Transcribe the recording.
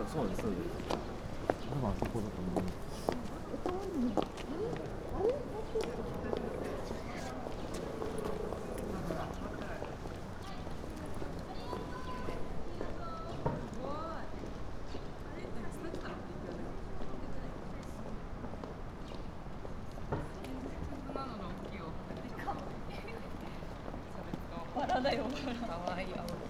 そうです、そうです。多分あそこだと思います。 バラだよ、バラ。かわいい青。